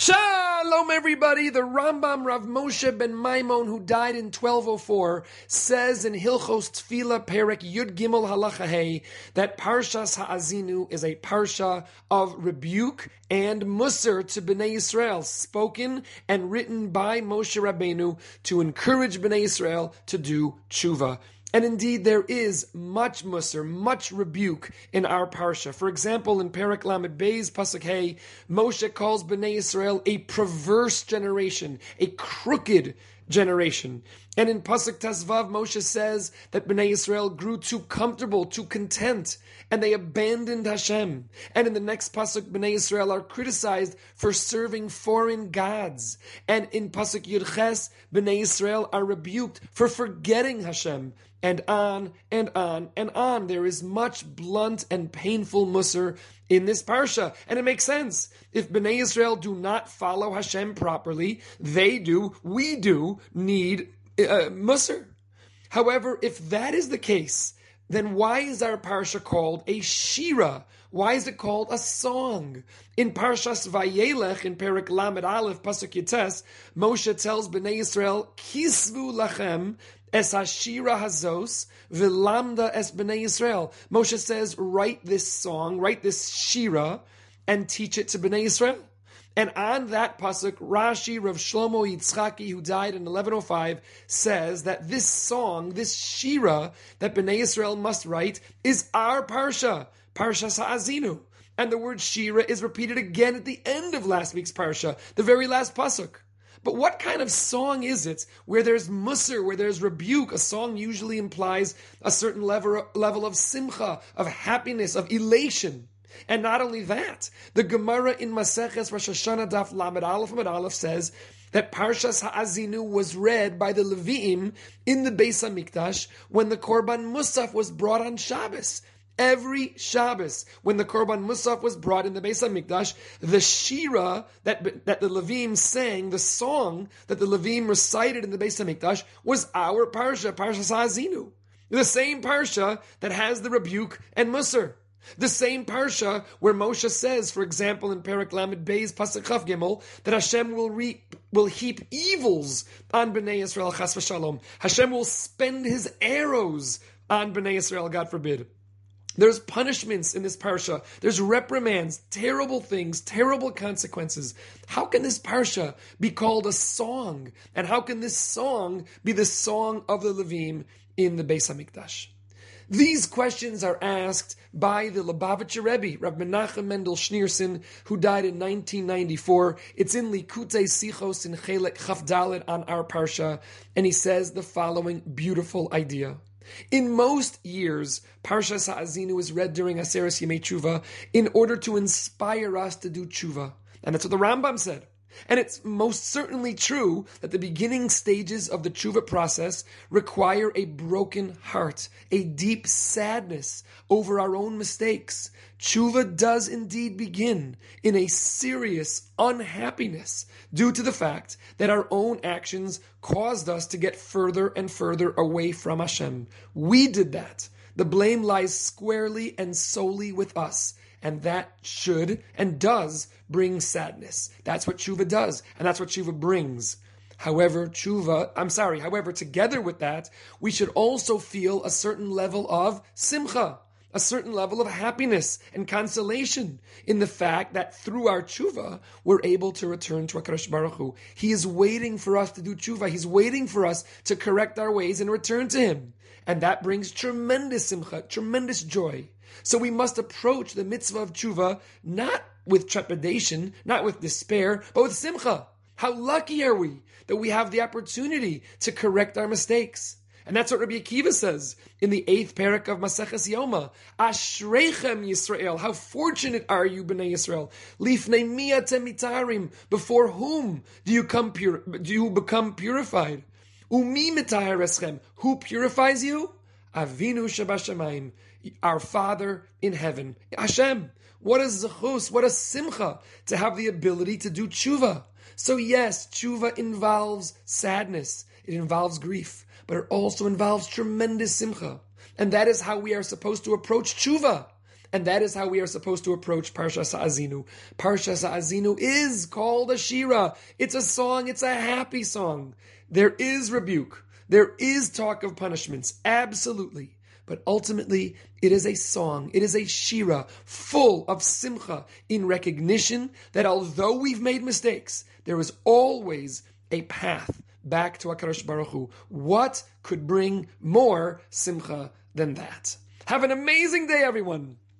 Shalom everybody, the Rambam Rav Moshe ben Maimon, who died in 1204, says in Hilchos Tefillah Perek Yud Gimel Halacha Hey that Parshas Ha'azinu is a parsha of rebuke and musar to Bnei Yisrael, spoken and written by Moshe Rabbeinu to encourage Bnei Yisrael to do tshuva. And indeed, there is much musar, much rebuke in our parsha. For example, in Perek Lamed Beis Pasuk Hey, Moshe calls Bnei Yisrael a perverse generation, a crooked generation. And in Pasuk Tazvav, Moshe says that Bnei Yisrael grew too comfortable, too content, and they abandoned Hashem. And in the next Pasuk, Bnei Yisrael are criticized for serving foreign gods. And in Pasuk Yud Ches, Bnei Yisrael are rebuked for forgetting Hashem. And on and on and on. There is much blunt and painful musar in this parsha. And it makes sense. If Bnei Yisrael do not follow Hashem properly, we do need musar. However, if that is the case, then why is our parsha called a shira? Why is it called a song? In Parshas Vayelech, in Perek Lamed Aleph, Pasuk Yites, Moshe tells Bnei Yisrael, Kisvu lachem es hashira hazos v'lamda es Bnei Yisrael. Moshe says, write this song, write this shira, and teach it to Bnei Yisrael. And on that pasuk, Rashi, Rav Shlomo Yitzchaki, who died in 1105, says that this song, this shira that Bnei Yisrael must write, is our parsha, Parshas Ha'azinu. And the word shira is repeated again at the end of last week's parsha, the very last pasuk. But what kind of song is it where there's musar, where there's rebuke? A song usually implies a certain level of simcha, of happiness, of elation. And not only that, the Gemara in Maseches Rosh Hashanah Daf Lamed Aleph Amud Aleph says that Parshas Ha'azinu was read by the Leviim in the Beis HaMikdash when the Korban Musaf was brought on Shabbos. Every Shabbos, when the Korban Musaf was brought in the Beis HaMikdash, the shira that the Leviim sang, the song that the Leviim recited in the Beis HaMikdash, was our parsha, Parshas Ha'azinu. The same parsha that has the rebuke and musar. The same parsha where Moshe says, for example, in Perek Lamed Beis Pasuk Chaf Gimel, that Hashem will heap evils on Bnei Yisrael, chas v'shalom. Hashem will spend His arrows on Bnei Yisrael, God forbid. There's punishments in this parsha. There's reprimands, terrible things, terrible consequences. How can this parsha be called a song? And how can this song be the song of the Levim in the Beis HaMikdash? These questions are asked by the Lubavitcher Rebbe, Rav Menachem Mendel Schneerson, who died in 1994. It's in Likutei Sichos in Chelek Chaf Dalet on our parsha, and he says the following beautiful idea. In most years, Parshas Ha'azinu is read during Aseres Yemei Tshuva in order to inspire us to do tshuva. And that's what the Rambam said. And it's most certainly true that the beginning stages of the tshuva process require a broken heart, a deep sadness over our own mistakes. Tshuva does indeed begin in a serious unhappiness due to the fact that our own actions caused us to get further and further away from Hashem. We did that. The blame lies squarely and solely with us. And that should and does bring sadness. That's what tshuva does, and that's what tshuva brings. However, together with that, we should also feel a certain level of simcha, a certain level of happiness and consolation in the fact that through our tshuva, we're able to return to HaKadosh Baruch Hu. He is waiting for us to do tshuva. He's waiting for us to correct our ways and return to Him. And that brings tremendous simcha, tremendous joy. So we must approach the mitzvah of tshuva not with trepidation, not with despair, but with simcha. How lucky are we that we have the opportunity to correct our mistakes? And that's what Rabbi Akiva says in the 8th parak of Maseches Yoma. Ashreichem Yisrael. How fortunate are you, Bnei Yisrael? Lifnei mi atem mitarim. Before whom do you become purified? Umi mitaher eschem. Who purifies you? Avinu Shabashamayim, our Father in heaven. Hashem, what a zechus, what a simcha to have the ability to do tshuva. So yes, tshuva involves sadness, it involves grief, but it also involves tremendous simcha. And that is how we are supposed to approach tshuva. And that is how we are supposed to approach Parshas Ha'azinu. Parshas Ha'azinu is called a shira. It's a song. It's a happy song. There is rebuke. There is talk of punishments. Absolutely. But ultimately, it is a song. It is a shira full of simcha in recognition that although we've made mistakes, there is always a path back to HaKadosh Baruch Hu. What could bring more simcha than that? Have an amazing day, everyone.